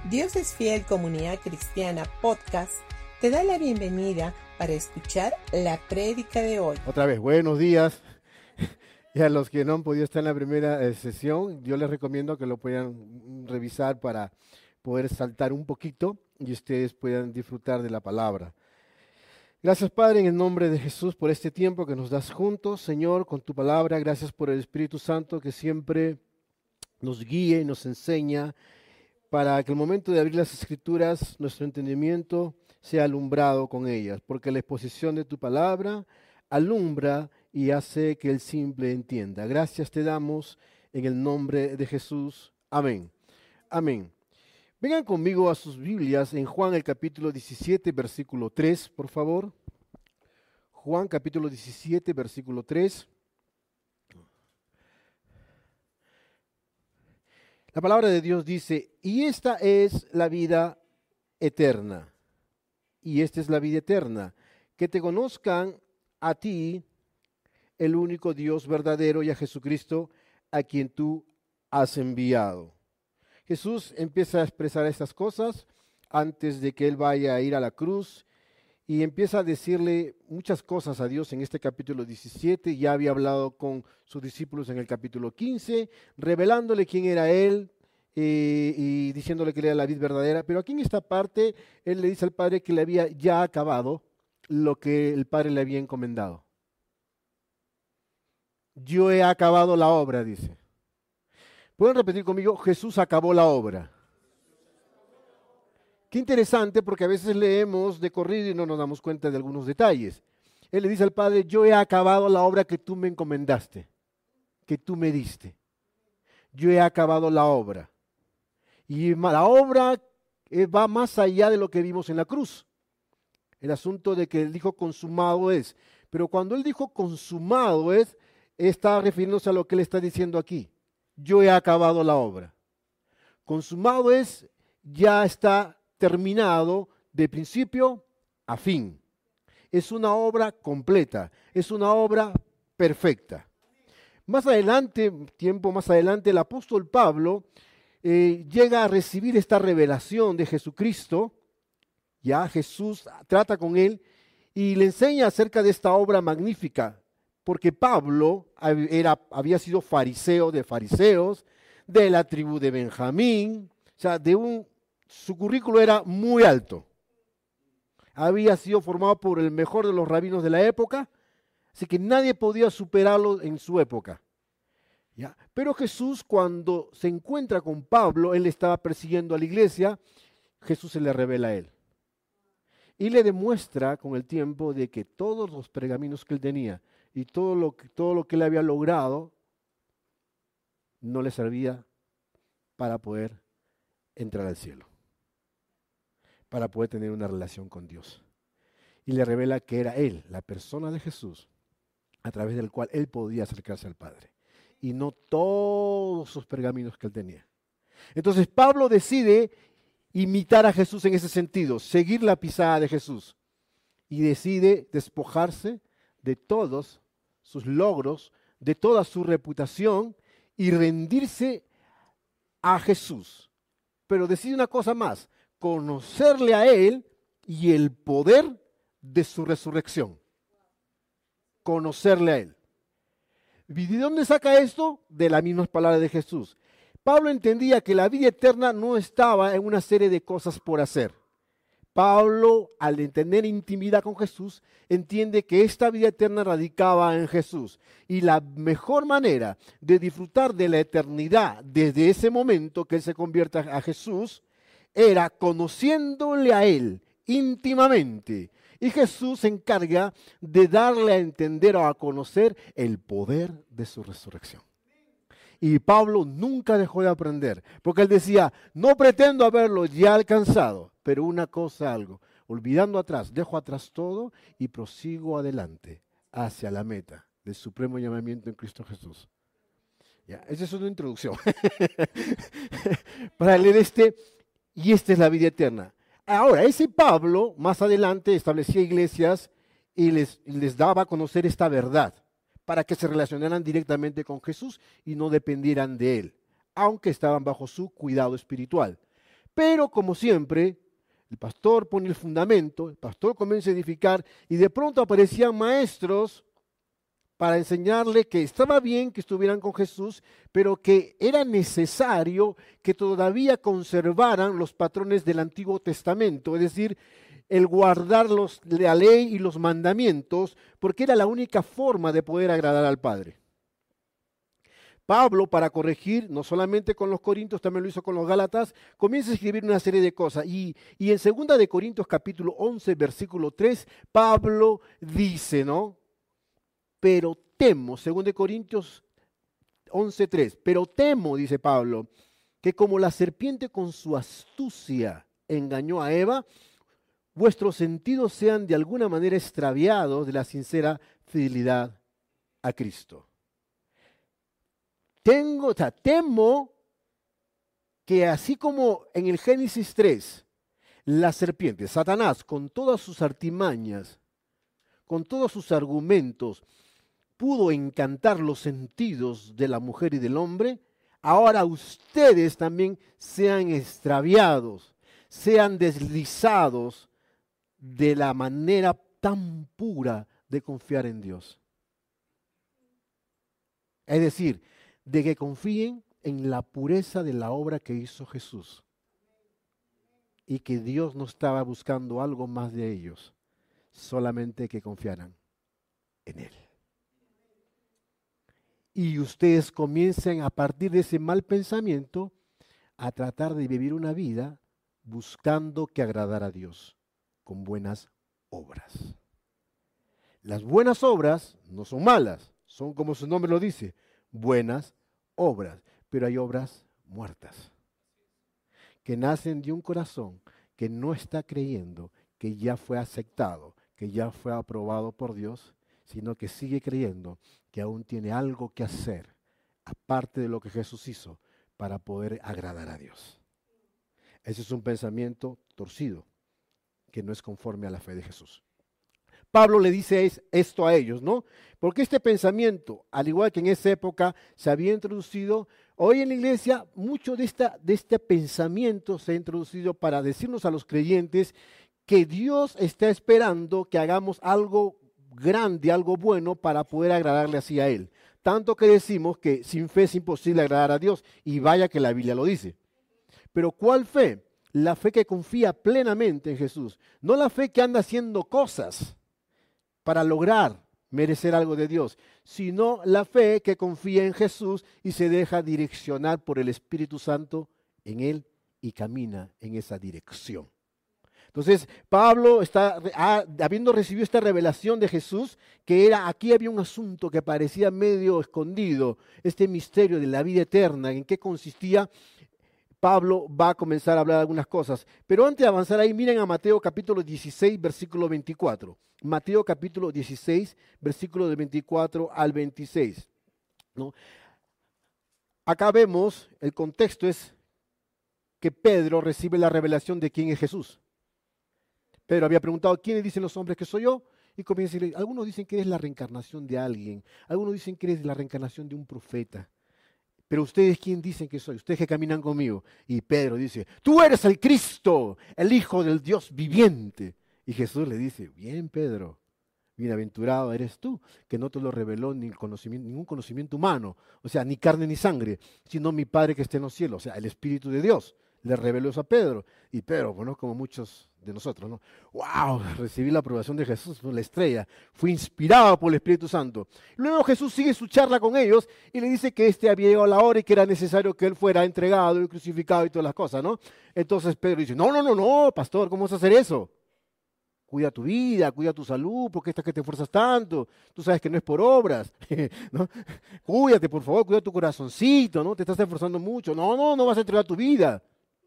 Dios es Fiel Comunidad Cristiana Podcast te da la bienvenida para escuchar la prédica de hoy. Otra vez, buenos días. Y a los que no han podido estar en la primera sesión, yo les recomiendo que lo puedan revisar para poder saltar un poquito y ustedes puedan disfrutar de la palabra. Gracias, Padre, en el nombre de Jesús, por este tiempo que nos das juntos, Señor, con tu palabra. Gracias por el Espíritu Santo que siempre nos guíe y nos enseña para que el momento de abrir las Escrituras, nuestro entendimiento sea alumbrado con ellas, porque la exposición de tu palabra alumbra y hace que el simple entienda. Gracias te damos en el nombre de Jesús. Amén. Amén. Vengan conmigo a sus Biblias en Juan el capítulo 17, versículo 3, por favor. Juan capítulo 17, versículo 3. La palabra de Dios dice, y esta es la vida eterna. Y esta es la vida eterna, que te conozcan a ti, el único Dios verdadero, y a Jesucristo, a quien tú has enviado. Jesús empieza a expresar estas cosas antes de que Él vaya a ir a la cruz y empieza a decirle muchas cosas a Dios en este capítulo 17. Ya había hablado con sus discípulos en el capítulo 15, revelándole quién era Él y diciéndole que Él era la vid verdadera. Pero aquí en esta parte Él le dice al Padre que le había ya acabado lo que el Padre le había encomendado. Yo he acabado la obra, dice. ¿Pueden repetir conmigo? Jesús acabó la obra. Qué interesante, porque a veces leemos de corrido y no nos damos cuenta de algunos detalles. Él le dice al Padre, yo he acabado la obra que tú me encomendaste, que tú me diste. Yo he acabado la obra. Y la obra va más allá de lo que vimos en la cruz. El asunto de que Él dijo consumado es. Pero cuando Él dijo consumado es, está refiriéndose a lo que Él está diciendo aquí. Yo he acabado la obra. Consumado es, ya está terminado de principio a fin. Es una obra completa, es una obra perfecta. Más adelante, tiempo más adelante, el apóstol Pablo llega a recibir esta revelación de Jesucristo. Ya Jesús trata con él y le enseña acerca de esta obra magnífica. Porque Pablo había sido fariseo de fariseos, de la tribu de Benjamín, o sea, su currículo era muy alto. Había sido formado por el mejor de los rabinos de la época, así que nadie podía superarlo en su época. ¿Ya? Pero Jesús, cuando se encuentra con Pablo, él estaba persiguiendo a la iglesia, Jesús se le revela a él. Y le demuestra con el tiempo de que todos los pergaminos que él tenía, y todo lo que él había logrado no le servía para poder entrar al cielo, para poder tener una relación con Dios. Y le revela que era él, la persona de Jesús, a través del cual él podía acercarse al Padre, y no todos sus pergaminos que él tenía. Entonces Pablo decide imitar a Jesús en ese sentido, seguir la pisada de Jesús, y decide despojarse de todos sus logros, de toda su reputación y rendirse a Jesús. Pero decide una cosa más, conocerle a Él y el poder de su resurrección. Conocerle a Él. ¿Y de dónde saca esto? De las mismas palabras de Jesús. Pablo entendía que la vida eterna no estaba en una serie de cosas por hacer. Pablo, al tener intimidad con Jesús, entiende que esta vida eterna radicaba en Jesús. Y la mejor manera de disfrutar de la eternidad desde ese momento que él se convierte a Jesús, era conociéndole a Él íntimamente. Y Jesús se encarga de darle a entender o a conocer el poder de su resurrección. Y Pablo nunca dejó de aprender, porque él decía, no pretendo haberlo ya alcanzado, pero una cosa algo, olvidando atrás, dejo atrás todo y prosigo adelante hacia la meta del supremo llamamiento en Cristo Jesús. Ya, esa es una introducción para leer y esta es la vida eterna. Ahora, ese Pablo más adelante establecía iglesias y les daba a conocer esta verdad, para que se relacionaran directamente con Jesús y no dependieran de Él, aunque estaban bajo su cuidado espiritual. Pero como siempre, el pastor pone el fundamento, el pastor comienza a edificar y de pronto aparecían maestros para enseñarle que estaba bien que estuvieran con Jesús, pero que era necesario que todavía conservaran los patrones del Antiguo Testamento, es decir, el guardar la ley y los mandamientos, porque era la única forma de poder agradar al Padre. Pablo, para corregir, no solamente con los Corintios, también lo hizo con los Gálatas, comienza a escribir una serie de cosas. Y en 2 de Corintios capítulo 11, versículo 3, Pablo dice, ¿no? Pero temo, 2 de Corintios 11, 3, pero temo, dice Pablo, que como la serpiente con su astucia engañó a Eva, vuestros sentidos sean de alguna manera extraviados de la sincera fidelidad a Cristo. Temo que así como en el Génesis 3, la serpiente, Satanás, con todas sus artimañas, con todos sus argumentos, pudo encantar los sentidos de la mujer y del hombre, ahora ustedes también sean extraviados, sean deslizados de la manera tan pura de confiar en Dios. Es decir, de que confíen en la pureza de la obra que hizo Jesús y que Dios no estaba buscando algo más de ellos, solamente que confiaran en Él. Y ustedes comiencen a partir de ese mal pensamiento a tratar de vivir una vida buscando que agradar a Dios con buenas obras. Las buenas obras no son malas, son como su nombre lo dice, buenas obras, pero hay obras muertas que nacen de un corazón que no está creyendo que ya fue aceptado, que ya fue aprobado por Dios, sino que sigue creyendo que aún tiene algo que hacer, aparte de lo que Jesús hizo, para poder agradar a Dios. Ese es un pensamiento torcido, que no es conforme a la fe de Jesús. Pablo le dice esto a ellos, ¿no? Porque este pensamiento, al igual que en esa época se había introducido, hoy en la iglesia mucho de este pensamiento se ha introducido para decirnos a los creyentes que Dios está esperando que hagamos algo grande, algo bueno para poder agradarle así a Él. Tanto que decimos que sin fe es imposible agradar a Dios, y vaya que la Biblia lo dice. Pero ¿cuál fe? La fe que confía plenamente en Jesús, no la fe que anda haciendo cosas para lograr merecer algo de Dios, sino la fe que confía en Jesús y se deja direccionar por el Espíritu Santo en Él y camina en esa dirección. Entonces, Pablo habiendo recibido esta revelación de Jesús, que aquí había un asunto que parecía medio escondido, este misterio de la vida eterna, en qué consistía. Pablo va a comenzar a hablar algunas cosas. Pero antes de avanzar ahí, miren a Mateo capítulo 16, versículo 24. Mateo capítulo 16, versículo del 24 al 26. ¿No? Acá vemos, el contexto es que Pedro recibe la revelación de quién es Jesús. Pedro había preguntado, ¿quiénes dicen los hombres que soy yo? Y comienza a decir, algunos dicen que eres la reencarnación de alguien, algunos dicen que eres la reencarnación de un profeta. Pero ustedes, ¿quién dicen que soy? Ustedes que caminan conmigo. Y Pedro dice, tú eres el Cristo, el Hijo del Dios viviente. Y Jesús le dice, bien Pedro, bienaventurado eres tú, que no te lo reveló ningún conocimiento humano, o sea, ni carne ni sangre, sino mi Padre que está en los cielos, o sea, el Espíritu de Dios. Le reveló eso a Pedro. Y Pedro, bueno, como muchos de nosotros, ¿no? ¡Wow! Recibí la aprobación de Jesús, la estrella. Fui inspirado por el Espíritu Santo. Luego Jesús sigue su charla con ellos y le dice que había llegado la hora y que era necesario que él fuera entregado y crucificado y todas las cosas, ¿no? Entonces Pedro dice, no, pastor, ¿cómo vas a hacer eso? Cuida tu vida, cuida tu salud, porque estás que te esfuerzas tanto. Tú sabes que no es por obras, ¿no? Cuídate, por favor, cuida tu corazoncito, ¿no? Te estás esforzando mucho. No vas a entregar tu vida.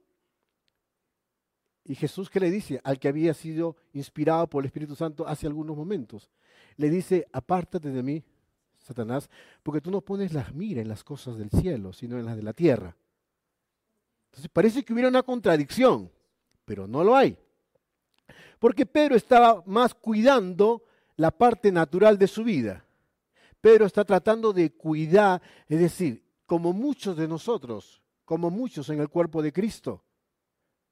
Y Jesús, ¿qué le dice? Al que había sido inspirado por el Espíritu Santo hace algunos momentos. Le dice, apártate de mí, Satanás, porque tú no pones las miras en las cosas del cielo, sino en las de la tierra. Entonces parece que hubiera una contradicción, pero no lo hay. Porque Pedro estaba más cuidando la parte natural de su vida. Pedro está tratando de cuidar, es decir, como muchos de nosotros, como muchos en el cuerpo de Cristo,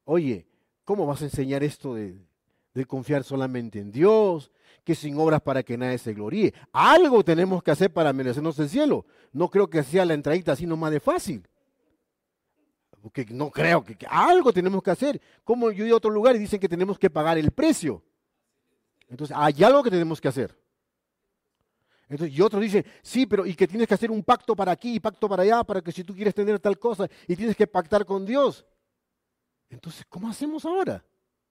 Oye, ¿cómo vas a enseñar esto de confiar solamente en Dios? Que sin obras para que nadie se gloríe. Algo tenemos que hacer para merecernos el cielo. No creo que sea la entradita así nomás de fácil. Porque no creo que algo tenemos que hacer. Como yo he ido a otro lugar y dicen que tenemos que pagar el precio. Entonces, hay algo que tenemos que hacer. Entonces, y otros dicen, sí, pero y que tienes que hacer un pacto para aquí y pacto para allá, para que si tú quieres tener tal cosa y tienes que pactar con Dios. Entonces, ¿cómo hacemos ahora?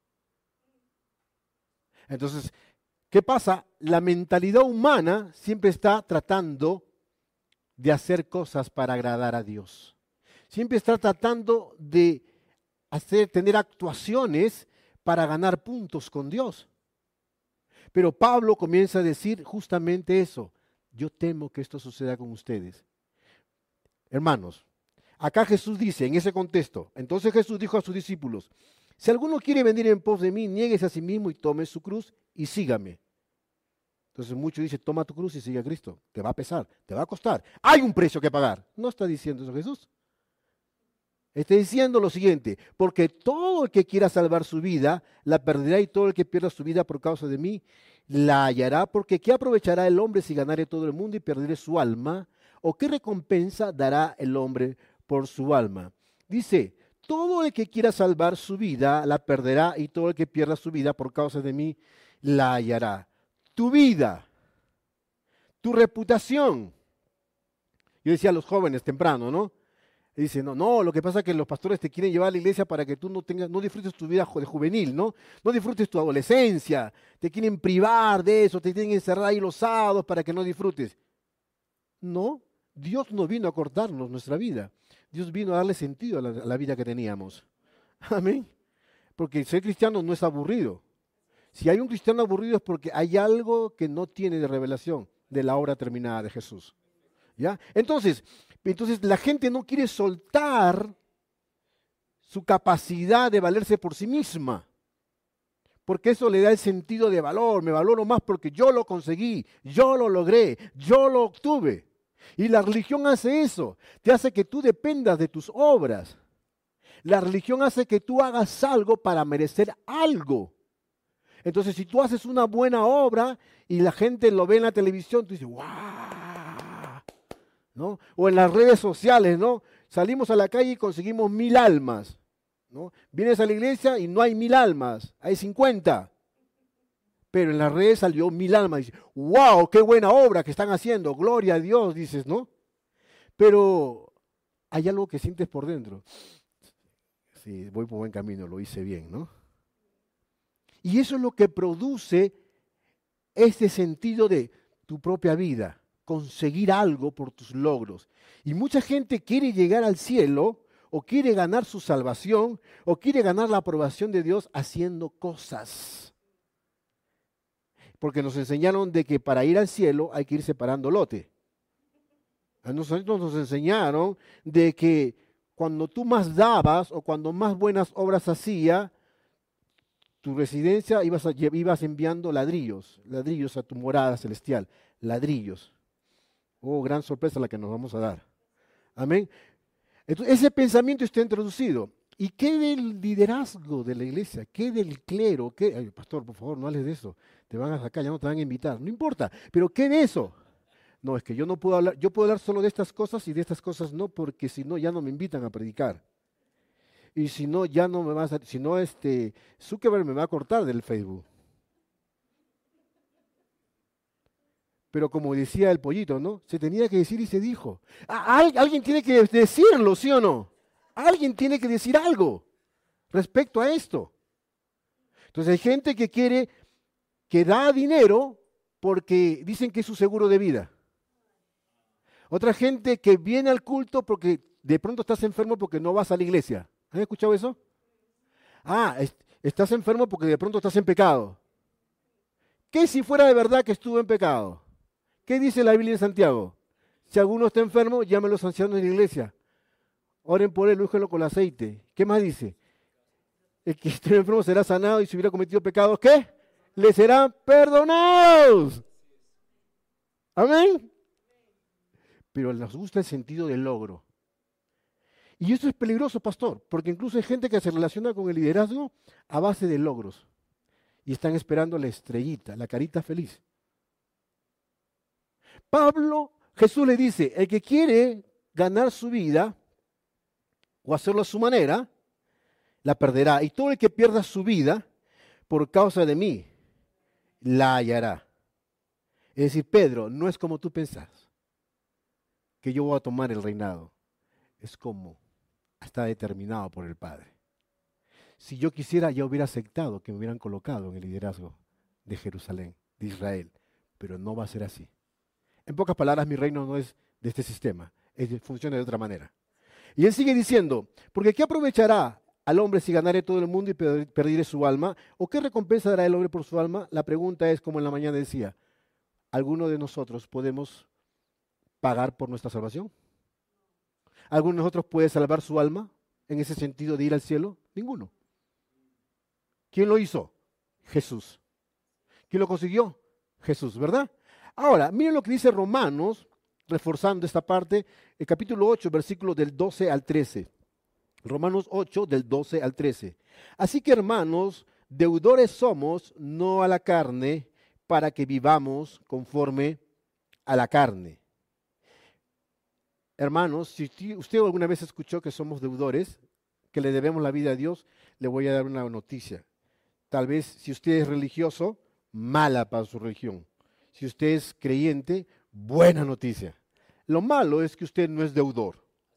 Entonces, ¿qué pasa? La mentalidad humana siempre está tratando de hacer cosas para agradar a Dios. Siempre está tratando de tener actuaciones para ganar puntos con Dios. Pero Pablo comienza a decir justamente eso. Yo temo que esto suceda con ustedes. Hermanos, acá Jesús dice, en ese contexto, entonces Jesús dijo a sus discípulos, si alguno quiere venir en pos de mí, niéguese a sí mismo y tome su cruz y sígame. Entonces muchos dicen, toma tu cruz y sigue a Cristo. Te va a pesar, te va a costar. Hay un precio que pagar. No está diciendo eso Jesús. Está diciendo lo siguiente, porque todo el que quiera salvar su vida, la perderá, y todo el que pierda su vida por causa de mí, la hallará, porque ¿qué aprovechará el hombre si ganare todo el mundo y perdiere su alma? ¿O qué recompensa dará el hombre por su alma? Dice, todo el que quiera salvar su vida, la perderá, y todo el que pierda su vida por causa de mí, la hallará. Tu vida, tu reputación. Yo decía a los jóvenes temprano, ¿no? Y dice, no, lo que pasa es que los pastores te quieren llevar a la iglesia para que tú no disfrutes tu vida de juvenil, ¿no? No disfrutes tu adolescencia, te quieren privar de eso, te quieren encerrar ahí los sábados para que no disfrutes. No, Dios no vino a cortarnos nuestra vida. Dios vino a darle sentido a la vida que teníamos. Amén. Porque ser cristiano no es aburrido. Si hay un cristiano aburrido es porque hay algo que no tiene de revelación de la obra terminada de Jesús. ¿Ya? Entonces la gente no quiere soltar su capacidad de valerse por sí misma, porque eso le da el sentido de valor. Me valoro más porque yo lo conseguí, yo lo logré, yo lo obtuve. Y la religión hace eso, te hace que tú dependas de tus obras. La religión hace que tú hagas algo para merecer algo. Entonces, si tú haces una buena obra y la gente lo ve en la televisión, tú dices, ¡wow! ¿No? O en las redes sociales, ¿no? Salimos a la calle y conseguimos 1000 almas, ¿no? Vienes a la iglesia y no hay 1000 almas, hay 50. Pero en las redes salió 1000 almas. Y dices, ¡wow! ¡Qué buena obra que están haciendo! ¡Gloria a Dios! Dices, ¿no? Pero hay algo que sientes por dentro. Sí, voy por buen camino, lo hice bien, ¿no? Y eso es lo que produce este sentido de tu propia vida, conseguir algo por tus logros. Y mucha gente quiere llegar al cielo, o quiere ganar su salvación, o quiere ganar la aprobación de Dios haciendo cosas. Porque nos enseñaron de que para ir al cielo hay que ir separando lote. A nosotros nos enseñaron de que cuando tú más dabas o cuando más buenas obras hacías, tu residencia ibas enviando ladrillos a tu morada celestial, ladrillos. Oh, gran sorpresa la que nos vamos a dar. Amén. Entonces, ese pensamiento está introducido. ¿Y qué del liderazgo de la iglesia? ¿Qué del clero? ¿Qué? Ay, pastor, por favor, no hables de eso. Te van a sacar, ya no te van a invitar. No importa. ¿Pero qué de eso? No, es que yo no puedo hablar. Yo puedo hablar solo de estas cosas y de estas cosas no, porque si no, ya no me invitan a predicar. Y si no, ya no me vas a... Si no, Zuckerberg me va a cortar del Facebook. Pero como decía el pollito, ¿no? Se tenía que decir y se dijo. Alguien tiene que decirlo, ¿sí o no? Alguien tiene que decir algo respecto a esto. Entonces hay gente que da dinero porque dicen que es su seguro de vida. Otra gente que viene al culto porque de pronto estás enfermo porque no vas a la iglesia. ¿Han escuchado eso? Estás enfermo porque de pronto estás en pecado. ¿Qué si fuera de verdad que estuvo en pecado? ¿Qué dice la Biblia en Santiago? Si alguno está enfermo, llame a los ancianos de la iglesia. Oren por él, úngelo con aceite. ¿Qué más dice? El que esté enfermo será sanado, y si hubiera cometido pecados, ¿qué? Le serán perdonados. Amén. Pero nos gusta el sentido del logro. Y eso es peligroso, pastor, porque incluso hay gente que se relaciona con el liderazgo a base de logros. Y están esperando la estrellita, la carita feliz. Jesús le dice, el que quiere ganar su vida o hacerlo a su manera, la perderá. Y todo el que pierda su vida por causa de mí, la hallará. Es decir, Pedro, no es como tú pensás, que yo voy a tomar el reinado. Es como está determinado por el Padre. Si yo quisiera, ya hubiera aceptado que me hubieran colocado en el liderazgo de Jerusalén, de Israel, pero no va a ser así. En pocas palabras, mi reino no es de este sistema, funciona de otra manera. Y él sigue diciendo, porque ¿qué aprovechará al hombre si ganare todo el mundo y perdiere su alma? ¿O qué recompensa dará el hombre por su alma? La pregunta es, como en la mañana decía, ¿alguno de nosotros podemos pagar por nuestra salvación? ¿Alguno de nosotros puede salvar su alma en ese sentido de ir al cielo? Ninguno. ¿Quién lo hizo? Jesús. ¿Quién lo consiguió? Jesús, ¿verdad? Ahora, miren lo que dice Romanos, reforzando esta parte, el capítulo 8, versículos del 12 al 13. Romanos 8, del 12 al 13. Así que, hermanos, deudores somos, no a la carne, para que vivamos conforme a la carne. Hermanos, si usted alguna vez escuchó que somos deudores, que le debemos la vida a Dios, le voy a dar una noticia. Tal vez si usted es religioso, mala para su religión. Si usted es creyente, buena noticia. Lo malo es que usted no es deudor.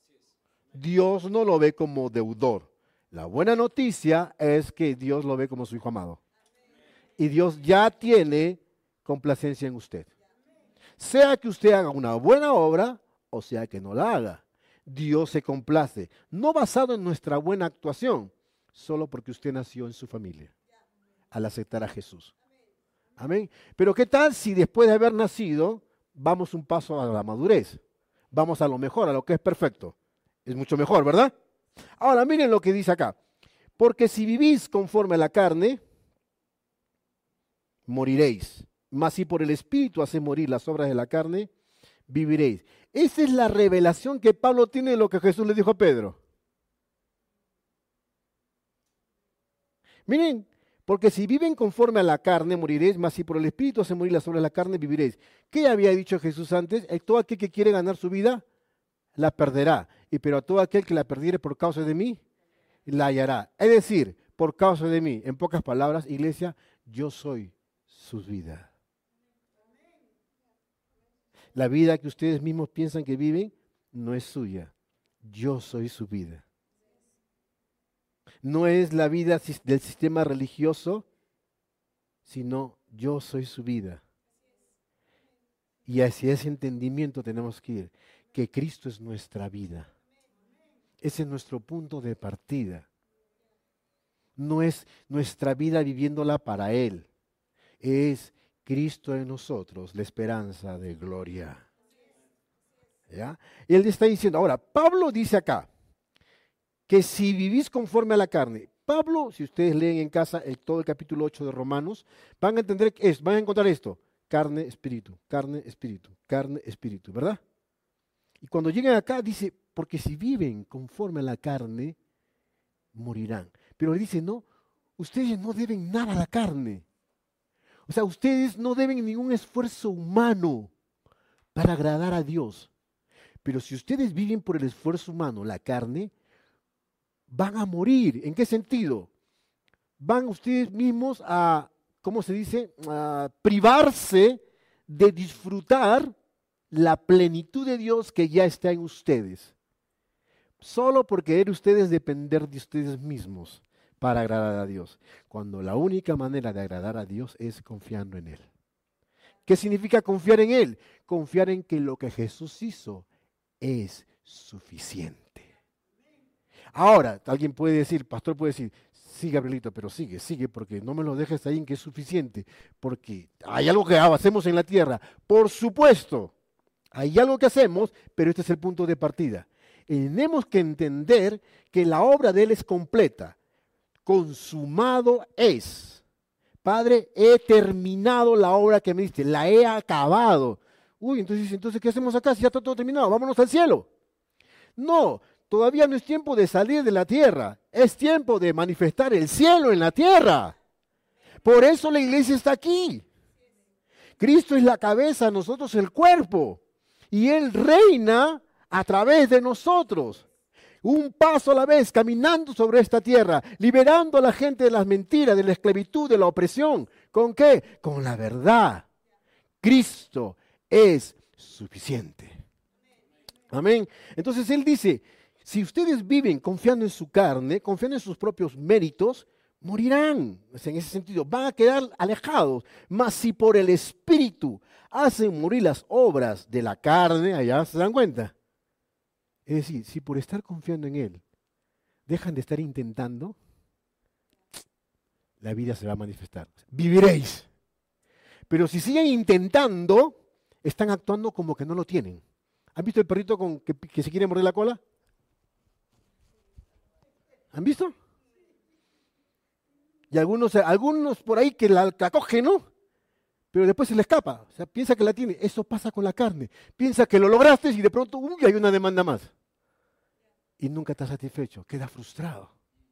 Dios no lo ve como deudor. La buena noticia es que Dios lo ve como su hijo amado. Y Dios ya tiene complacencia en usted. Sea que usted haga una buena obra, o sea que no la haga. Dios se complace, no basado en nuestra buena actuación, solo porque usted nació en su familia, al aceptar a Jesús. Amén. Pero ¿qué tal si después de haber nacido, vamos un paso a la madurez? Vamos a lo mejor, a lo que es perfecto. Es mucho mejor, ¿verdad? Ahora, miren lo que dice acá. Porque si vivís conforme a la carne, moriréis. Mas si por el Espíritu hacéis morir las obras de la carne, viviréis. Esa es la revelación que Pablo tiene de lo que Jesús le dijo a Pedro. Miren, porque si viven conforme a la carne, moriréis, mas si por el Espíritu hacen morir las obras de la carne, viviréis. ¿Qué había dicho Jesús antes? Todo aquel que quiere ganar su vida, la perderá. Pero a todo aquel que la perdiere por causa de mí, la hallará. Es decir, por causa de mí. En pocas palabras, iglesia, yo soy su vida. La vida que ustedes mismos piensan que viven no es suya. Yo soy su vida. No es la vida del sistema religioso, sino yo soy su vida. Y hacia ese entendimiento tenemos que ir, que Cristo es nuestra vida. Ese es nuestro punto de partida. No es nuestra vida viviéndola para Él. Es Cristo en nosotros, la esperanza de gloria. ¿Ya? Y Él está diciendo, ahora, Pablo dice acá, que si vivís conforme a la carne, Pablo, si ustedes leen en casa todo el capítulo 8 de Romanos, van a entender van a encontrar esto, carne, espíritu, carne, espíritu, carne, espíritu, ¿verdad? Y cuando lleguen acá dice, porque si viven conforme a la carne, morirán. Pero le dice, no, ustedes no deben nada a la carne. O sea, ustedes no deben ningún esfuerzo humano para agradar a Dios. Pero si ustedes viven por el esfuerzo humano, la carne, van a morir. ¿En qué sentido? Van ustedes mismos a, ¿cómo se dice? A privarse de disfrutar la plenitud de Dios que ya está en ustedes. Solo por querer ustedes depender de ustedes mismos para agradar a Dios. Cuando la única manera de agradar a Dios es confiando en Él. ¿Qué significa confiar en Él? Confiar en que lo que Jesús hizo es suficiente. Ahora, alguien puede decir, pastor puede decir, sí, Gabrielito, pero sigue, porque no me lo dejes ahí en que es suficiente, porque hay algo que hacemos en la tierra. Por supuesto, hay algo que hacemos, pero este es el punto de partida. Tenemos que entender que la obra de Él es completa. Consumado es. Padre, he terminado la obra que me diste, la he acabado. Entonces, ¿qué hacemos acá si ya está todo terminado? Vámonos al cielo. No, todavía no es tiempo de salir de la tierra, es tiempo de manifestar el cielo en la tierra. Por eso la iglesia está aquí. Cristo es la cabeza, nosotros el cuerpo. Y Él reina a través de nosotros. Un paso a la vez, caminando sobre esta tierra, liberando a la gente de las mentiras, de la esclavitud, de la opresión. ¿Con qué? Con la verdad. Cristo es suficiente. Amén. Entonces Él dice, si ustedes viven confiando en su carne, confiando en sus propios méritos, morirán. En ese sentido, van a quedar alejados. Mas si por el Espíritu hacen morir las obras de la carne, allá se dan cuenta. Es decir, si por estar confiando en Él dejan de estar intentando, la vida se va a manifestar. Viviréis. Pero si siguen intentando, están actuando como que no lo tienen. ¿Han visto el perrito que se quiere morder la cola? ¿Han visto? Y algunos por ahí que la cogen, ¿no? Pero después se le escapa. O sea, piensa que la tiene. Eso pasa con la carne. Piensa que lo lograste y de pronto, hay una demanda más. Y nunca estás satisfecho. Queda frustrado.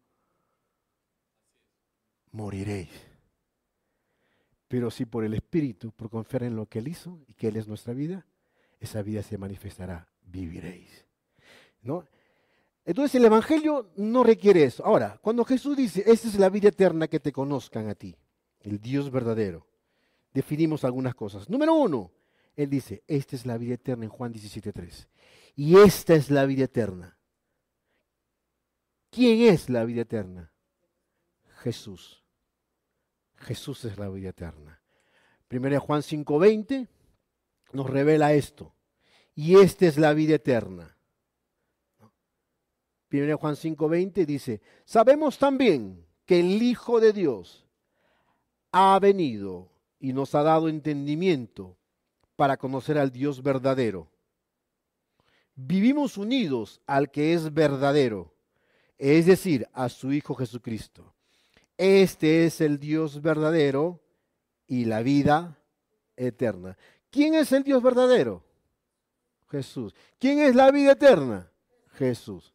Moriréis. Pero si por el Espíritu, por confiar en lo que Él hizo y que Él es nuestra vida, esa vida se manifestará. Viviréis. ¿No? Entonces el Evangelio no requiere eso. Ahora, cuando Jesús dice, esta es la vida eterna, que te conozcan a ti, el Dios verdadero, definimos algunas cosas. Número 1, Él dice, esta es la vida eterna en Juan 17:3. Y esta es la vida eterna. ¿Quién es la vida eterna? Jesús. Jesús es la vida eterna. 1 Juan 5:20 nos revela esto. Y esta es la vida eterna. 1 Juan 5:20 dice, sabemos también que el Hijo de Dios ha venido y nos ha dado entendimiento para conocer al Dios verdadero. Vivimos unidos al que es verdadero, es decir, a su Hijo Jesucristo. Este es el Dios verdadero y la vida eterna. ¿Quién es el Dios verdadero? Jesús. ¿Quién es la vida eterna? Jesús.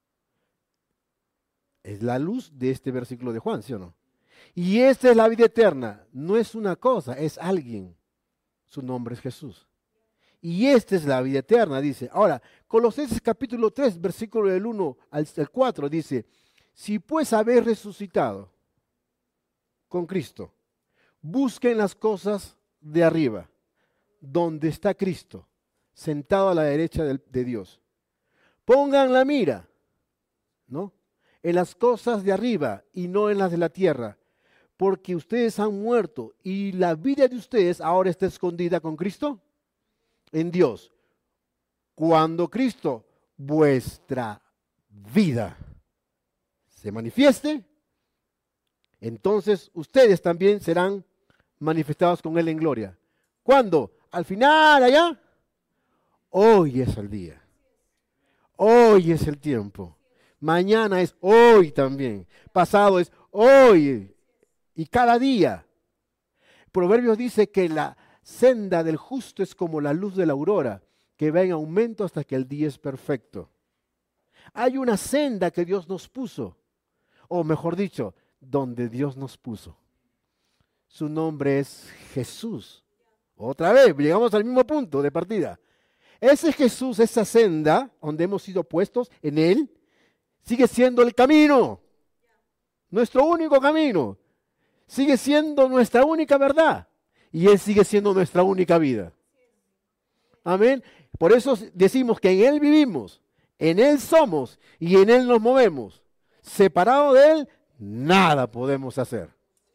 Es la luz de este versículo de Juan, ¿sí o no? Y esta es la vida eterna. No es una cosa, es alguien. Su nombre es Jesús. Y esta es la vida eterna, dice. Ahora, Colosenses capítulo 3, versículo del 1 al 4, dice, si pues habéis resucitado con Cristo, busquen las cosas de arriba, donde está Cristo, sentado a la derecha de Dios. Pongan la mira, ¿no?, en las cosas de arriba y no en las de la tierra, porque ustedes han muerto y la vida de ustedes ahora está escondida con Cristo en Dios. Cuando Cristo, vuestra vida, se manifieste, entonces ustedes también serán manifestados con Él en gloria. ¿Cuándo? Al final, allá. Hoy es el día. Hoy es el tiempo. Mañana es hoy también. Pasado es hoy. Y cada día. Proverbios dice que la senda del justo es como la luz de la aurora, que va en aumento hasta que el día es perfecto. Hay una senda que Dios nos puso, o mejor dicho, donde Dios nos puso. Su nombre es Jesús. Otra vez, llegamos al mismo punto de partida. Ese Jesús, esa senda donde hemos sido puestos en Él, sigue siendo el camino, nuestro único camino. Sigue siendo nuestra única verdad. Y Él sigue siendo nuestra única vida. Amén. Por eso decimos que en Él vivimos, en Él somos y en Él nos movemos. Separado de Él, nada podemos hacer.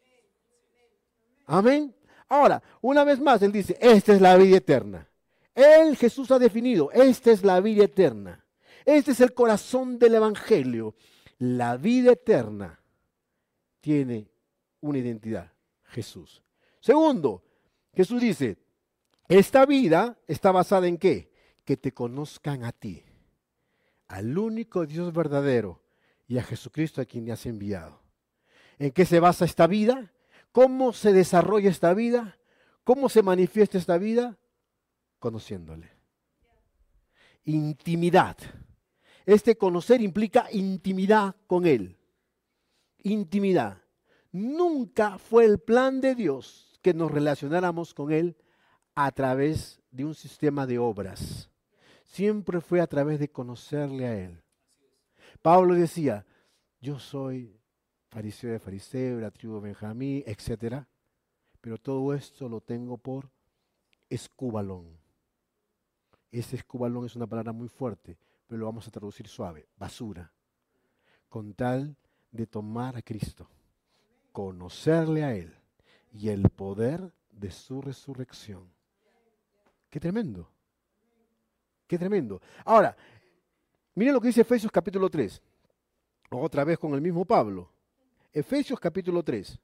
Amén. Ahora, una vez más, Él dice, esta es la vida eterna. Él, Jesús, ha definido, esta es la vida eterna. Este es el corazón del Evangelio. La vida eterna tiene una identidad, Jesús. Segundo, Jesús dice, esta vida está basada en ¿qué? Que te conozcan a ti, al único Dios verdadero y a Jesucristo a quien le has enviado. ¿En qué se basa esta vida? ¿Cómo se desarrolla esta vida? ¿Cómo se manifiesta esta vida? Conociéndole. Intimidad. Este conocer implica intimidad con Él. Intimidad. Nunca fue el plan de Dios que nos relacionáramos con Él a través de un sistema de obras. Siempre fue a través de conocerle a Él. Pablo decía, yo soy fariseo de fariseo, de la tribu de Benjamín, etc. Pero todo esto lo tengo por escubalón. Ese escubalón es una palabra muy fuerte, pero lo vamos a traducir suave, basura. Con tal de tomar a Cristo, conocerle a Él y el poder de su resurrección. ¡Qué tremendo! ¡Qué tremendo! Ahora, miren lo que dice Efesios capítulo 3. Otra vez con el mismo Pablo. Efesios capítulo 3.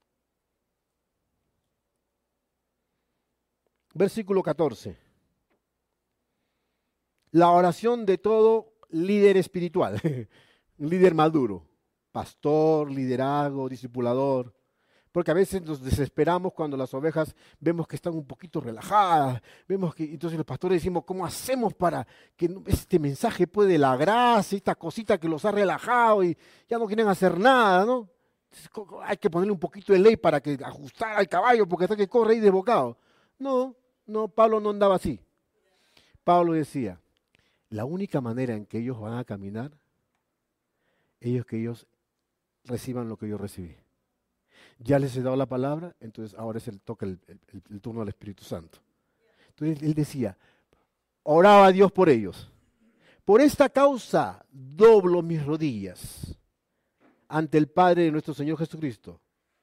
Versículo 14. La oración de todo líder espiritual, líder maduro, pastor, liderazgo, discipulador. Porque a veces nos desesperamos cuando las ovejas vemos que están un poquito relajadas, vemos que entonces los pastores decimos, ¿cómo hacemos para que este mensaje puede la gracia, esta cosita que los ha relajado y ya no quieren hacer nada, ¿no? Hay que ponerle un poquito de ley para que ajustar al caballo porque está que corre ahí desbocado. No, Pablo no andaba así. Pablo decía, la única manera en que ellos van a caminar es que ellos reciban lo que yo recibí. Ya les he dado la palabra, entonces ahora toca el turno del Espíritu Santo. Entonces él decía, oraba a Dios por ellos. Por esta causa doblo mis rodillas ante el Padre de nuestro Señor Jesucristo,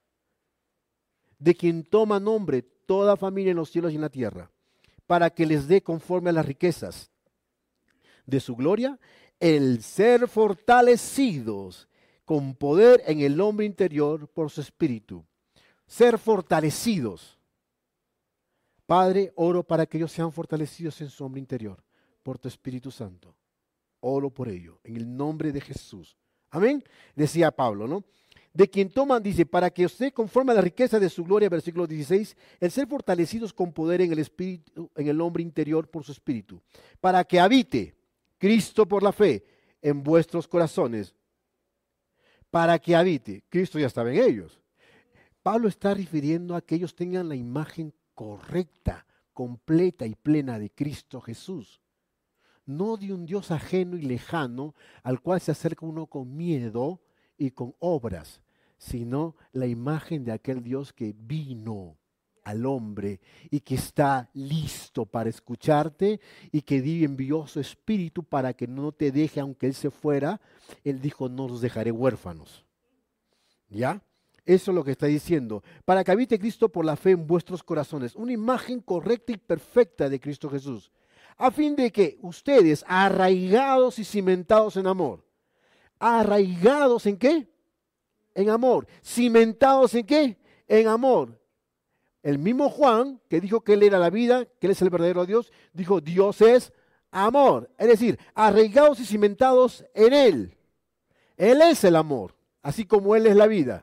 de quien toma nombre toda familia en los cielos y en la tierra, para que les dé conforme a las riquezas de su gloria, el ser fortalecidos con poder en el hombre interior por su espíritu. Ser fortalecidos. Padre, oro para que ellos sean fortalecidos en su hombre interior por tu Espíritu Santo. Oro por ello, en el nombre de Jesús. Amén. Decía Pablo, ¿no? De quien toman, dice, para que usted conforme a la riqueza de su gloria, versículo 16, el ser fortalecidos con poder en el espíritu, en el hombre interior por su espíritu, para que habite Cristo por la fe en vuestros corazones. Para que habite. Cristo ya estaba en ellos. Pablo está refiriendo a que ellos tengan la imagen correcta, completa y plena de Cristo Jesús. No de un Dios ajeno y lejano al cual se acerca uno con miedo y con obras, sino la imagen de aquel Dios que vino al hombre y que está listo para escucharte y que envió su espíritu para que no te deje aunque Él se fuera. Él dijo, no los dejaré huérfanos. ¿Ya? Eso es lo que está diciendo. Para que habite Cristo por la fe en vuestros corazones. Una imagen correcta y perfecta de Cristo Jesús. A fin de que ustedes, arraigados y cimentados en amor. ¿Arraigados en qué? En amor. ¿Cimentados en qué? En amor. El mismo Juan, que dijo que Él era la vida, que Él es el verdadero Dios, dijo, Dios es amor. Es decir, arraigados y cimentados en Él. Él es el amor, así como Él es la vida.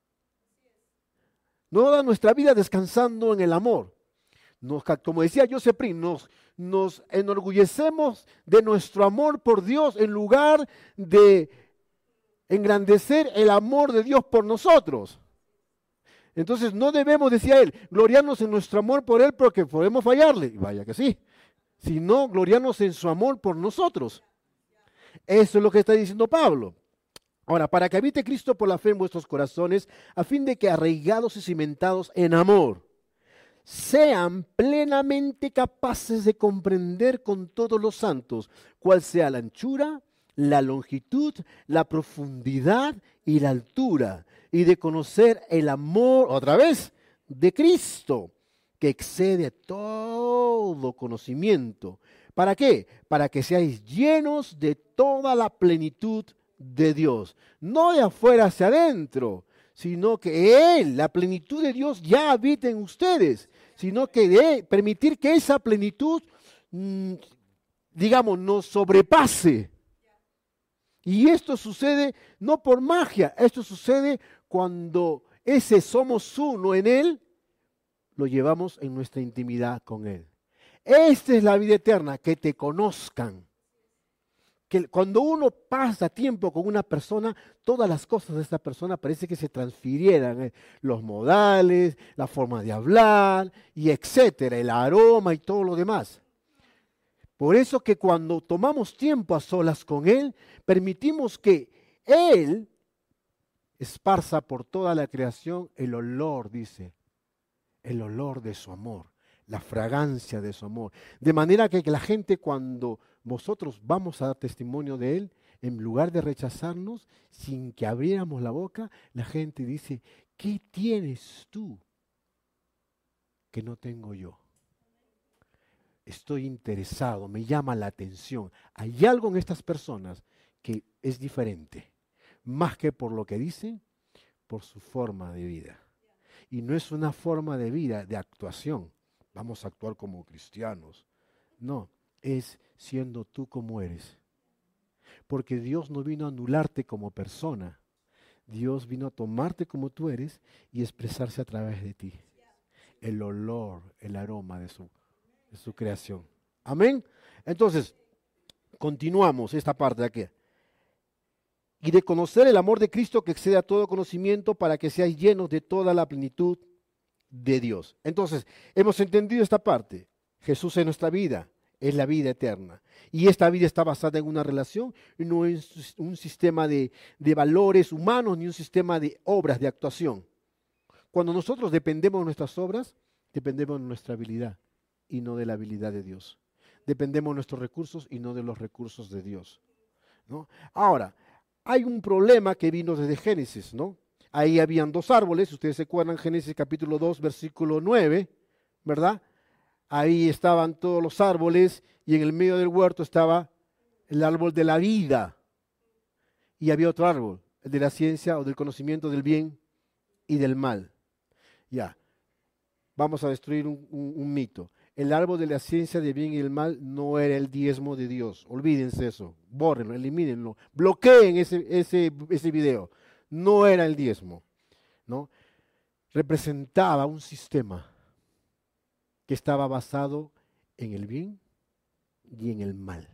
No da nuestra vida descansando en el amor. Como decía Joseph Prince, nos enorgullecemos de nuestro amor por Dios en lugar de engrandecer el amor de Dios por nosotros. Entonces no debemos, decía él, gloriarnos en nuestro amor por Él porque podemos fallarle. Y vaya que sí. Sino gloriarnos en su amor por nosotros. Eso es lo que está diciendo Pablo. Ahora, para que habite Cristo por la fe en vuestros corazones, a fin de que arraigados y cimentados en amor, sean plenamente capaces de comprender con todos los santos cuál sea la anchura, la longitud, la profundidad y la altura, y de conocer el amor, otra vez, de Cristo, que excede todo conocimiento. ¿Para qué? Para que seáis llenos de toda la plenitud de Dios. No de afuera hacia adentro, sino que Él, la plenitud de Dios, ya habita en ustedes, sino que de permitir que esa plenitud, digamos, nos sobrepase. Y esto sucede no por magia, esto sucede cuando ese somos uno en Él, lo llevamos en nuestra intimidad con Él. Esta es la vida eterna, que te conozcan, que cuando uno pasa tiempo con una persona, todas las cosas de esta persona parece que se transfirieran, los modales, la forma de hablar, y etcétera, el aroma y todo lo demás. Por eso que cuando tomamos tiempo a solas con Él, permitimos que Él esparza por toda la creación el olor, dice, el olor de su amor, la fragancia de su amor. De manera que la gente, cuando nosotros vamos a dar testimonio de Él, en lugar de rechazarnos, sin que abriéramos la boca, la gente dice, ¿qué tienes tú que no tengo yo? Estoy interesado, me llama la atención. Hay algo en estas personas que es diferente, más que por lo que dicen, por su forma de vida. Y no es una forma de vida, de actuación. Vamos a actuar como cristianos. No, es siendo tú como eres. Porque Dios no vino a anularte como persona. Dios vino a tomarte como tú eres y expresarse a través de ti. El olor, el aroma de su creación. Amén. Entonces, continuamos esta parte de aquí. Y de conocer el amor de Cristo que excede a todo conocimiento para que seáis llenos de toda la plenitud de Dios. Entonces, hemos entendido esta parte. Jesús es nuestra vida, es la vida eterna. Y esta vida está basada en una relación y no en un sistema de valores humanos ni un sistema de obras, de actuación. Cuando nosotros dependemos de nuestras obras, dependemos de nuestra habilidad y no de la habilidad de Dios. Dependemos de nuestros recursos y no de los recursos de Dios, ¿no? Ahora, hay un problema que vino desde Génesis, ¿no? Ahí habían dos árboles, ustedes se acuerdan, Génesis capítulo 2, versículo 9, ¿verdad? Ahí estaban todos los árboles y en el medio del huerto estaba el árbol de la vida. Y había otro árbol, el de la ciencia o del conocimiento del bien y del mal. Ya, vamos a destruir un mito. El árbol de la ciencia del bien y del mal no era el diezmo de Dios. Olvídense eso, bórrenlo, elimínenlo, bloqueen ese video. No era el diezmo, ¿no? Representaba un sistema que estaba basado en el bien y en el mal.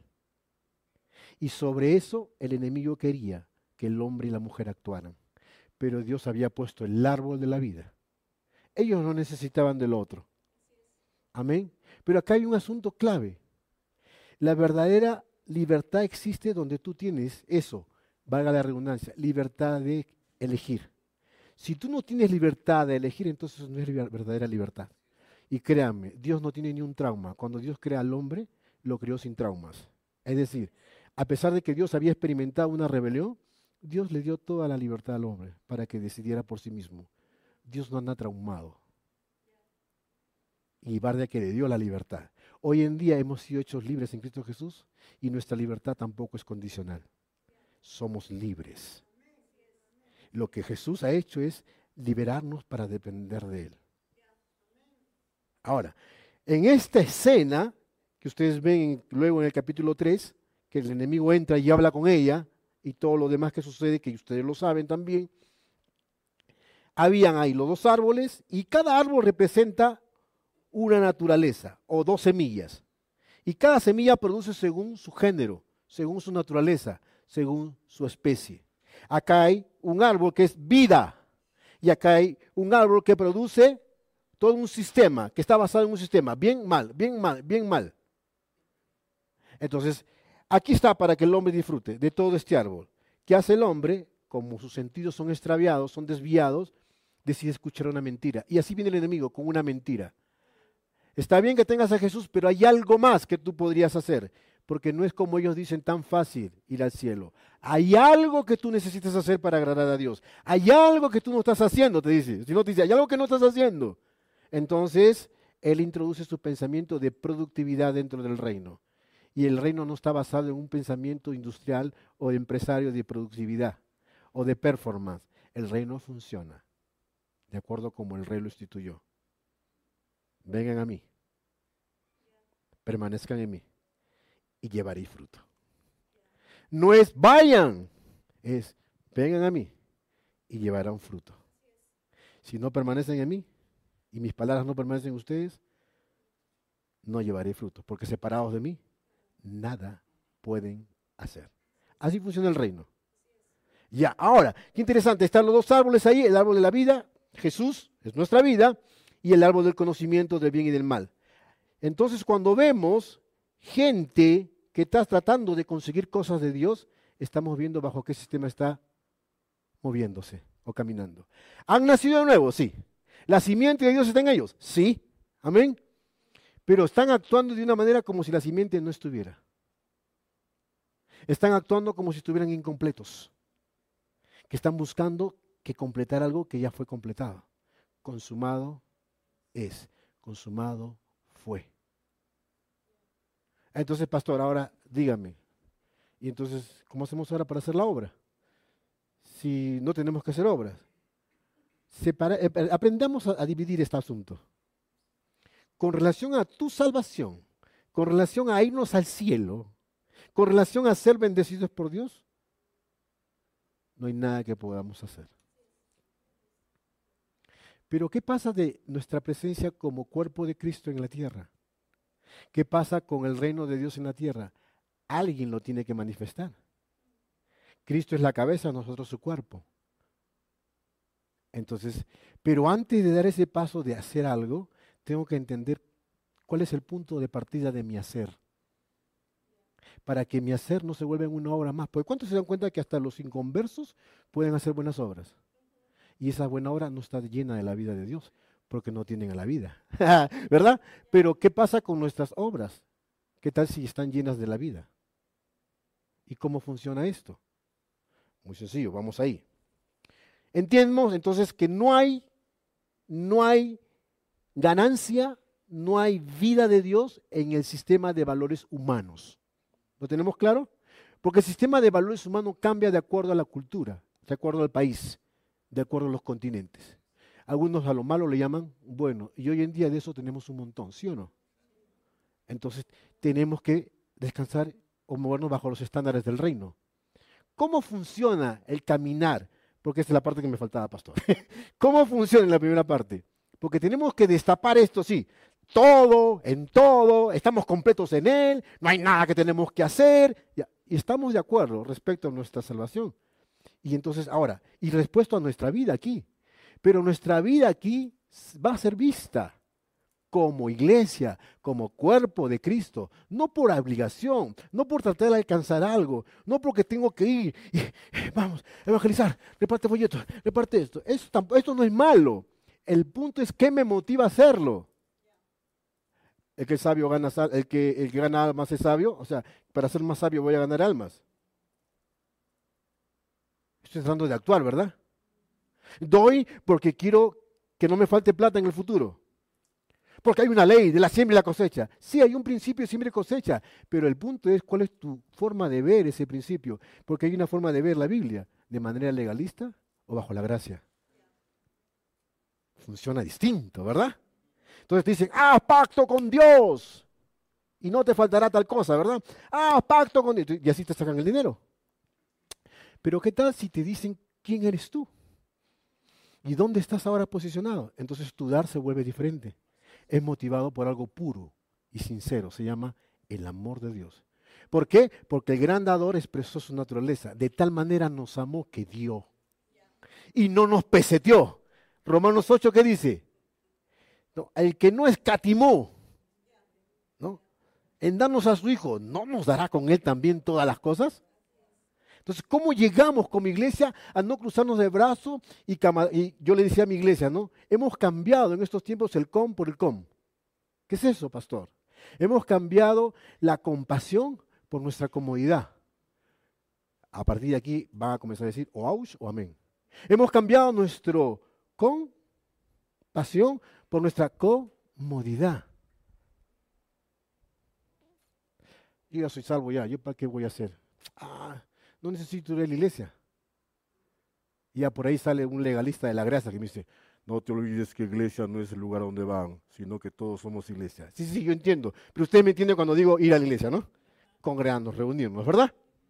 Y sobre eso el enemigo quería que el hombre y la mujer actuaran. Pero Dios había puesto el árbol de la vida. Ellos no necesitaban del otro. Amén. Pero acá hay un asunto clave. La verdadera libertad existe donde tú tienes eso, valga la redundancia, libertad de elegir. Si tú no tienes libertad de elegir, entonces no es verdadera libertad. Y créanme, Dios no tiene ni un trauma. Cuando Dios crea al hombre, lo creó sin traumas. Es decir, a pesar de que Dios había experimentado una rebelión, Dios le dio toda la libertad al hombre para que decidiera por sí mismo. Dios no anda traumado. Y Bardia que le dio la libertad. Hoy en día hemos sido hechos libres en Cristo Jesús y nuestra libertad tampoco es condicional. Somos libres. Lo que Jesús ha hecho es liberarnos para depender de Él. Ahora, en esta escena que ustedes ven luego en el capítulo 3, que el enemigo entra y habla con ella y todo lo demás que sucede, que ustedes lo saben también, habían ahí los dos árboles y cada árbol representa una naturaleza o dos semillas. Y cada semilla produce según su género, según su naturaleza, según su especie. Acá hay un árbol que es vida y acá hay un árbol que produce todo un sistema, que está basado en un sistema, bien, mal, bien, mal, bien, mal. Entonces, aquí está para que el hombre disfrute de todo este árbol. ¿Qué hace el hombre? Como sus sentidos son extraviados, son desviados, decide escuchar una mentira. Y así viene el enemigo con una mentira. Está bien que tengas a Jesús, pero hay algo más que tú podrías hacer, porque no es como ellos dicen tan fácil ir al cielo. Hay algo que tú necesitas hacer para agradar a Dios. Hay algo que tú no estás haciendo, te dice. Si no te dice, hay algo que no estás haciendo. Entonces, él introduce su pensamiento de productividad dentro del reino. Y el reino no está basado en un pensamiento industrial o empresario de productividad o de performance. El reino funciona de acuerdo como el rey lo instituyó. Vengan a mí, permanezcan en mí y llevaréis fruto. No es vayan, es vengan a mí y llevarán fruto. Si no permanecen en mí y mis palabras no permanecen en ustedes, no llevaré fruto, porque separados de mí, nada pueden hacer. Así funciona el reino. Ya, ahora, qué interesante, están los dos árboles ahí, el árbol de la vida, Jesús es nuestra vida, y el árbol del conocimiento del bien y del mal. Entonces, cuando vemos gente que está tratando de conseguir cosas de Dios, estamos viendo bajo qué sistema está moviéndose o caminando. ¿Han nacido de nuevo? Sí. ¿La simiente de Dios está en ellos? Sí. Amén. Pero están actuando de una manera como si la simiente no estuviera. Están actuando como si estuvieran incompletos. Que están buscando que completar algo que ya fue completado. Consumado es, consumado fue. Entonces, pastor, ahora dígame, ¿y entonces cómo hacemos ahora para hacer la obra? Si no tenemos que hacer obras. Aprendamos a dividir este asunto. Con relación a tu salvación, con relación a irnos al cielo, con relación a ser bendecidos por Dios, no hay nada que podamos hacer. Pero ¿qué pasa de nuestra presencia como cuerpo de Cristo en la tierra? ¿Qué pasa con el reino de Dios en la tierra? Alguien lo tiene que manifestar. Cristo es la cabeza, nosotros su cuerpo. Entonces, pero antes de dar ese paso de hacer algo, tengo que entender cuál es el punto de partida de mi hacer. Para que mi hacer no se vuelva en una obra más. Porque ¿cuántos se dan cuenta que hasta los inconversos pueden hacer buenas obras? Y esa buena obra no está llena de la vida de Dios, porque no tienen a la vida. ¿Verdad? Pero ¿qué pasa con nuestras obras? ¿Qué tal si están llenas de la vida? ¿Y cómo funciona esto? Muy sencillo, vamos ahí. Entendemos entonces que no hay ganancia, no hay vida de Dios en el sistema de valores humanos. ¿Lo tenemos claro? Porque el sistema de valores humanos cambia de acuerdo a la cultura, de acuerdo al país, de acuerdo a los continentes. Algunos a lo malo le llaman bueno, y hoy en día de eso tenemos un montón, ¿sí o no? Entonces tenemos que descansar o movernos bajo los estándares del reino. ¿Cómo funciona el caminar? Porque esta es la parte que me faltaba, pastor. ¿Cómo funciona en la primera parte? Porque tenemos que destapar esto, sí. Todo, en todo, estamos completos en Él, no hay nada que tenemos que hacer. Y estamos de acuerdo respecto a nuestra salvación. Y entonces, ahora, y respecto a nuestra vida aquí. Pero nuestra vida aquí va a ser vista como iglesia, como cuerpo de Cristo, no por obligación, no por tratar de alcanzar algo, no porque tengo que ir y vamos, evangelizar, reparte folletos, reparte esto. Esto no es malo. El punto es qué me motiva a hacerlo. El que es sabio gana, el que gana almas es sabio, o sea, para ser más sabio voy a ganar almas. Estoy tratando de actuar, ¿verdad? Doy porque quiero que no me falte plata en el futuro. Porque hay una ley de la siembra y la cosecha. Sí, hay un principio de siembra y cosecha, pero el punto es cuál es tu forma de ver ese principio. Porque hay una forma de ver la Biblia, de manera legalista o bajo la gracia. Funciona distinto, ¿verdad? Entonces te dicen, pacto con Dios y no te faltará tal cosa, ¿verdad? Pacto con Dios. Y así te sacan el dinero. Pero ¿qué tal si te dicen quién eres tú? ¿Y dónde estás ahora posicionado? Entonces tu dar se vuelve diferente. Es motivado por algo puro y sincero. Se llama el amor de Dios. ¿Por qué? Porque el gran dador expresó su naturaleza. De tal manera nos amó que dio. Y no nos peseteó. Romanos 8, ¿qué dice? No, el que no escatimó, ¿no?, en darnos a su Hijo, ¿no nos dará con Él también todas las cosas? Entonces, ¿cómo llegamos como iglesia a no cruzarnos de brazo? Y yo le decía a mi iglesia, ¿no? Hemos cambiado en estos tiempos el com por el com. ¿Qué es eso, pastor? Hemos cambiado la compasión por nuestra comodidad. A partir de aquí van a comenzar a decir o aush o amén. Hemos cambiado nuestro compasión por nuestra comodidad. Yo ya soy salvo ya, ¿yo para qué voy a hacer? No necesito ir a la iglesia. Y ya por ahí sale un legalista de la gracia que me dice, no te olvides que iglesia no es el lugar donde van, sino que todos somos iglesia. Sí, yo entiendo. Pero usted me entiende cuando digo ir a la iglesia, ¿no? Congregarnos, reunirnos, ¿verdad?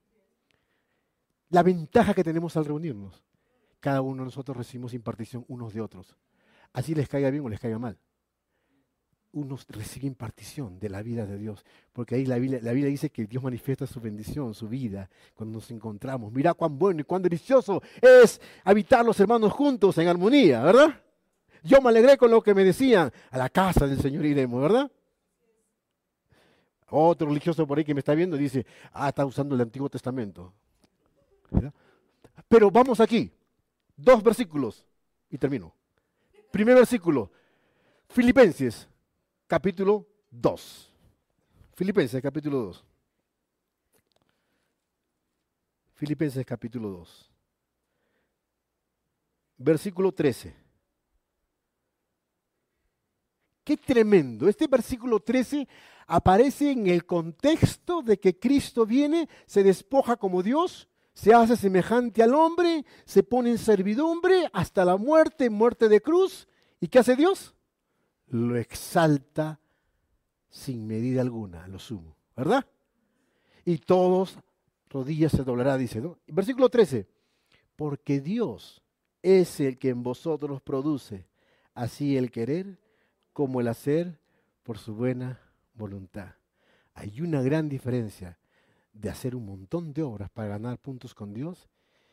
La ventaja que tenemos al reunirnos, cada uno de nosotros recibimos impartición unos de otros. Así les caiga bien o les caiga mal. uno recibe impartición de la vida de Dios, porque ahí la Biblia dice que Dios manifiesta su bendición, su vida, cuando nos encontramos. Mira cuán bueno y cuán delicioso es habitar los hermanos juntos en armonía, ¿verdad? Yo me alegré con lo que me decían, a la casa del Señor iremos, ¿verdad? Otro religioso por ahí que me está viendo dice, está usando el Antiguo Testamento. ¿Verdad? Pero vamos aquí, 2 versículos y termino. Primer versículo, Filipenses, capítulo 2. Filipenses, capítulo 2. Filipenses, capítulo 2. Versículo 13. Qué tremendo. Este versículo 13 aparece en el contexto de que Cristo viene, se despoja como Dios, se hace semejante al hombre, se pone en servidumbre hasta la muerte, muerte de cruz. ¿Y qué hace Dios? Lo exalta sin medida alguna, lo sumo, ¿verdad? Y todos rodillas se doblará, dice, ¿no? Versículo 13. Porque Dios es el que en vosotros produce así el querer como el hacer por su buena voluntad. Hay una gran diferencia de hacer un montón de obras para ganar puntos con Dios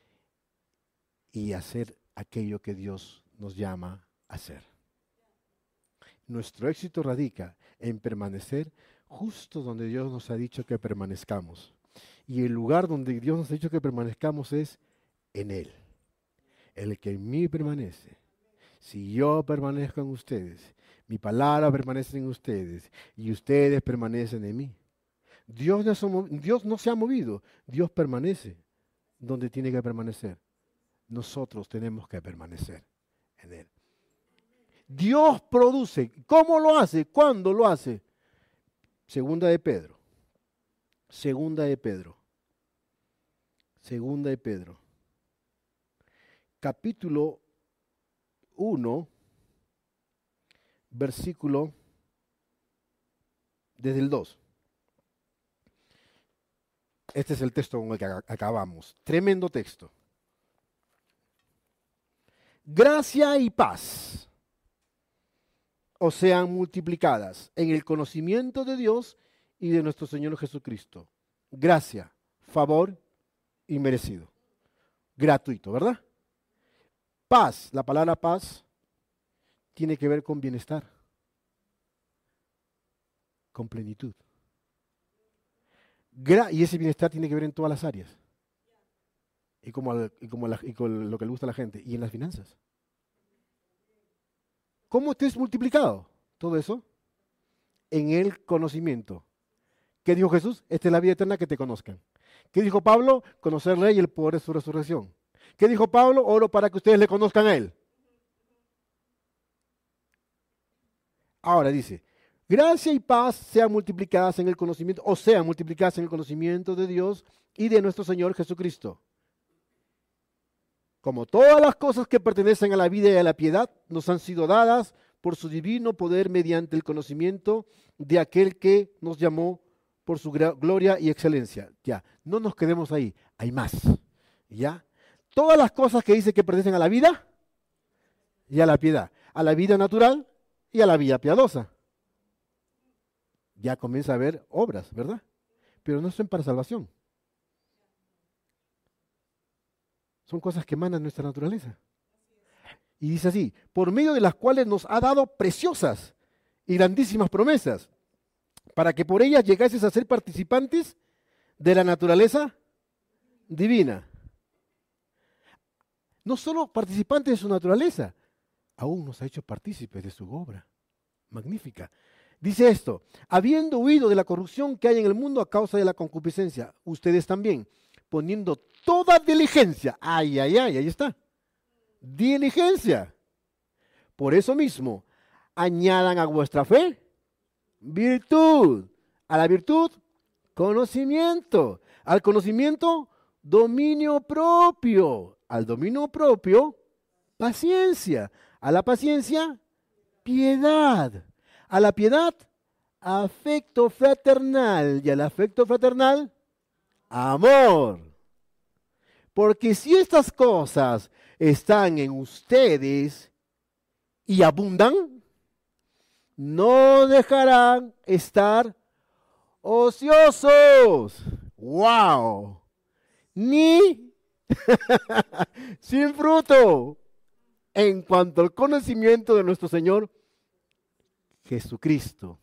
y hacer aquello que Dios nos llama a hacer. Nuestro éxito radica en permanecer justo donde Dios nos ha dicho que permanezcamos. Y el lugar donde Dios nos ha dicho que permanezcamos es en Él. El que en mí permanece. Si yo permanezco en ustedes, mi palabra permanece en ustedes y ustedes permanecen en mí. Dios no se ha movido, Dios permanece donde tiene que permanecer. Nosotros tenemos que permanecer en Él. Dios produce. ¿Cómo lo hace? ¿Cuándo lo hace? Segunda de Pedro. Segunda de Pedro. Segunda de Pedro. Capítulo 1, versículo desde el 2. Este es el texto con el que acabamos. Tremendo texto. Gracia y paz os sean multiplicadas en el conocimiento de Dios y de nuestro Señor Jesucristo. Gracia, favor inmerecido. Gratuito, ¿verdad? Paz, la palabra paz tiene que ver con bienestar, con plenitud. Y ese bienestar tiene que ver en todas las áreas. Y con lo que le gusta a la gente. Y en las finanzas. ¿Cómo te es multiplicado todo eso? En el conocimiento. ¿Qué dijo Jesús? Esta es la vida eterna, que te conozcan. ¿Qué dijo Pablo? Conocerle y el poder de su resurrección. ¿Qué dijo Pablo? Oro para que ustedes le conozcan a Él. Ahora dice, gracia y paz sean multiplicadas en el conocimiento, o sean multiplicadas en el conocimiento de Dios y de nuestro Señor Jesucristo. Como todas las cosas que pertenecen a la vida y a la piedad, nos han sido dadas por su divino poder mediante el conocimiento de aquel que nos llamó por su gloria y excelencia. Ya, no nos quedemos ahí, hay más. Ya, todas las cosas que dice que pertenecen a la vida y a la piedad, a la vida natural y a la vida piadosa. Ya comienza a haber obras, ¿verdad? Pero no son para salvación. Son cosas que emanan nuestra naturaleza. Y dice así, por medio de las cuales nos ha dado preciosas y grandísimas promesas, para que por ellas llegases a ser participantes de la naturaleza divina. No solo participantes de su naturaleza, aún nos ha hecho partícipes de su obra. Magnífica. Dice esto, habiendo huido de la corrupción que hay en el mundo a causa de la concupiscencia, ustedes también, poniendo toda diligencia, ahí está, diligencia. Por eso mismo, añadan a vuestra fe virtud, a la virtud conocimiento, al conocimiento dominio propio, al dominio propio paciencia, a la paciencia piedad, a la piedad afecto fraternal y al afecto fraternal amor. Porque si estas cosas están en ustedes y abundan, no dejarán estar ociosos. ¡Wow! Ni sin fruto en cuanto al conocimiento de nuestro Señor Jesucristo.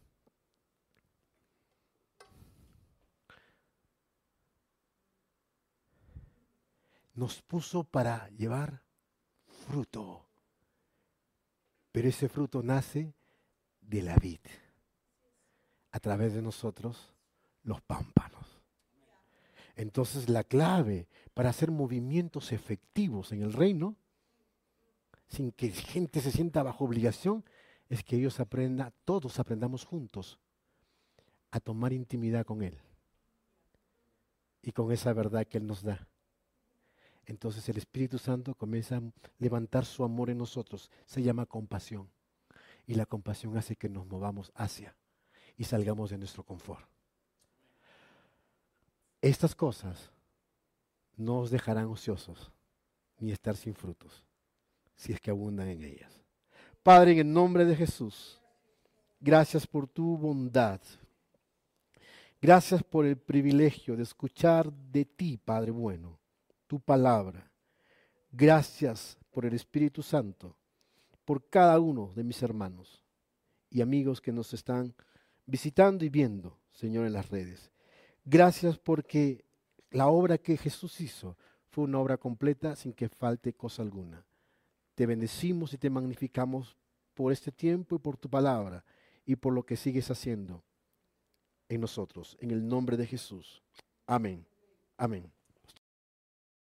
Nos puso para llevar fruto, pero ese fruto nace de la vid, a través de nosotros los pámpanos. Entonces la clave para hacer movimientos efectivos en el reino, sin que gente se sienta bajo obligación, es que todos aprendamos juntos a tomar intimidad con Él y con esa verdad que Él nos da. Entonces el Espíritu Santo comienza a levantar su amor en nosotros. Se llama compasión. Y la compasión hace que nos movamos hacia y salgamos de nuestro confort. Estas cosas no os dejarán ociosos ni estar sin frutos, si es que abundan en ellas. Padre, en el nombre de Jesús, gracias por tu bondad. Gracias por el privilegio de escuchar de ti, Padre bueno, tu palabra. Gracias por el Espíritu Santo, por cada uno de mis hermanos y amigos que nos están visitando y viendo, Señor, en las redes. Gracias porque la obra que Jesús hizo fue una obra completa sin que falte cosa alguna. Te bendecimos y te magnificamos por este tiempo y por tu palabra y por lo que sigues haciendo en nosotros. En el nombre de Jesús. Amén. Amén.